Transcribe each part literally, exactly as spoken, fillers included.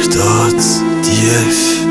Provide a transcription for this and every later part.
مهرداد دیف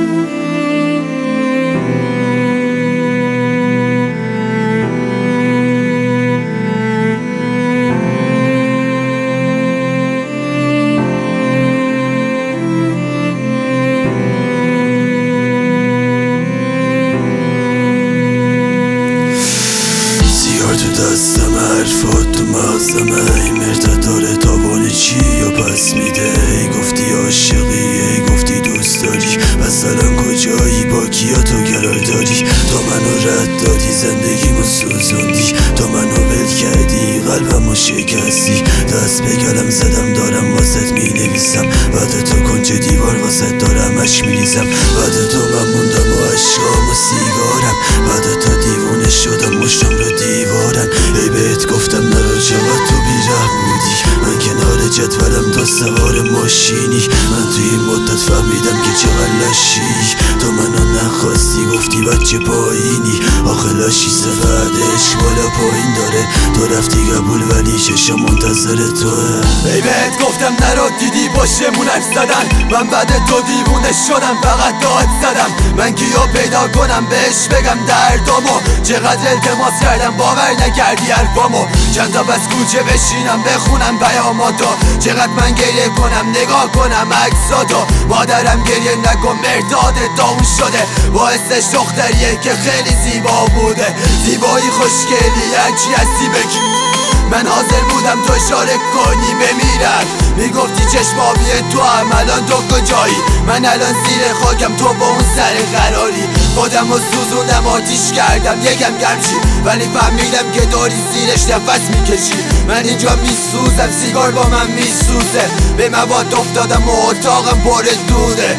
دستم حرفات تو مغزمه ای مرداد داره تابان چی و پس میده ای گفتی عاشقی ای گفتی دوست داری پس الان کجایی با کیا تو قرار داری تو منو رد دادی زندگیمو سوزوندی تو منو ول کردی قلبمو شکستی دست به گلم زدم دارم واسط می نویسم بعد تو کنج دیوار واسط دارم عشق می ریزم بعد تو من موندم و عشقام و سیگارم بعد تو دیوونه شدم مشتم رو دیوارم ای بهت گفتم نرو چقدر تو بی‌رحم بودی من کنار جدولم تو سوار ماشینی من توی این مدت فهمیدم که چقدر لشی تو منو نخواستی گفتی بچه پایینی آخه لاشی صفت عشق بالا پایین داره تو رفتی قبول ولی چشم منتظر توه ای بهت گفتم نرو دیدی باشمون حرف زدن من بعد تو دیوونه شدم فقط داد زدم من کیو پیدا کنم بهش بگم دردامو چقدر التماس کردم باور نکردی حرفامو چند تا بس کوچه بشینم بخونم پیاماتو چقدر من گریه کنم نگاه کنم عکساتو مادرم گریه نکن مرداد داغون شده باعثش دختریه که خیلی زیبا بوده زیبایی خوشگلی هرچی هستی بگی من حاضر بودم تو اشاره کنی بمیرم میگفتی چشمابی تو هم الان تو کجایی من الان زیر خاکم تو با اون سر قراری خودم رو سوزوندم آتیش کردم یکم گرمشی ولی فهمیدم که داری زیرش نفس میکشی من اینجا میسوزم سیگار با من میسوزه به مواد افتادم و اتاقم پر دوده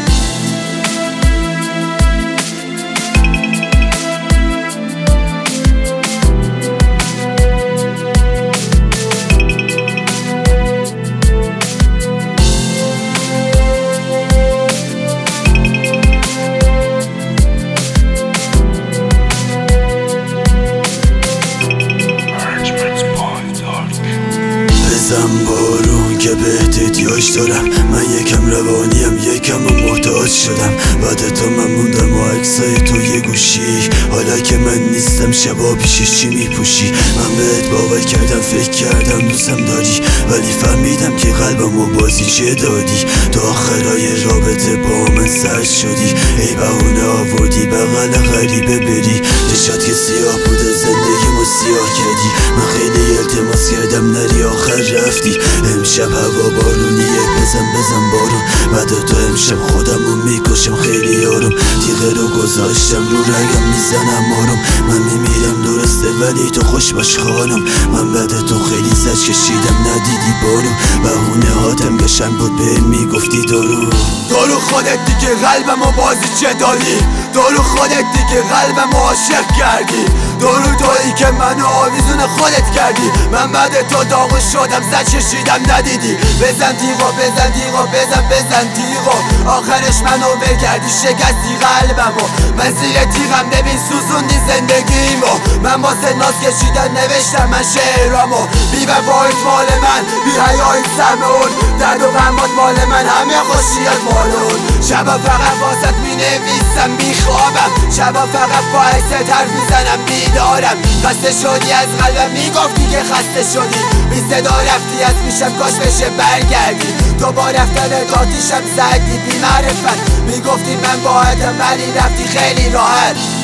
بزن بارون که بهت احتیاج دارم من یکم روانیم یکم محتاج شدم بعد تو من موندم و عکسای تو یه گوشی حالا که من نیستم شبا پیشش چی میپوشی من بهت باور کردم فکر کردم دوستم داری ولی فهمیدم که قلبمو بازی چه دادی تو آخرای رابطه با من سرد شدی ای بهونه آوردی بغل غریبه بری چشات که سیاه بوده زندگیمو سیاه کردی من خیلی التماس کردم نری آخر رفتی امشب هوا بارونیه بزن بزن بارون بعد تو امشب خودمو میکشم خیلی آروم تیغه رو گذاشتم رو رگم میزنم آروم من میمیرم درسته ولی تو خوش باش خانم من بعد تو خیلی زج کشیدم ندیدی بارون بهونه هاتم گشنگ بود به میگفتی درو درو خودت دیگه قلبمو بازی چه داری درو خودت دیگه قلبمو عاشق کردی درو تویی که منو آویزون خودت کردی من بعد تو داغو شدم زد کشیدم ندیدی بزن تیغو بزن تیغو بزن بزن تیغو آخرش منو بگردی شکستی قلبمو من زیر تیغم ببین سوزوندی زندگیمو من واسه ناز کشیدن نوشتم من شعرامو بی وفایت مال من بی حیایت سمون درد و غمات مال من همه خوشیات مالون شبا فقط واسط می نویسم بی خوابم شبا فقط با عکست حرف میزنم بیدارم خسته شدی از قلبم میگفتی که خسته شدی بی صدا رفتی از میشم کاش بشه برگردی تو با رفتن آتیشم زدی بی معرفت میگفتی من باهتم ولی رفتی خیلی راحت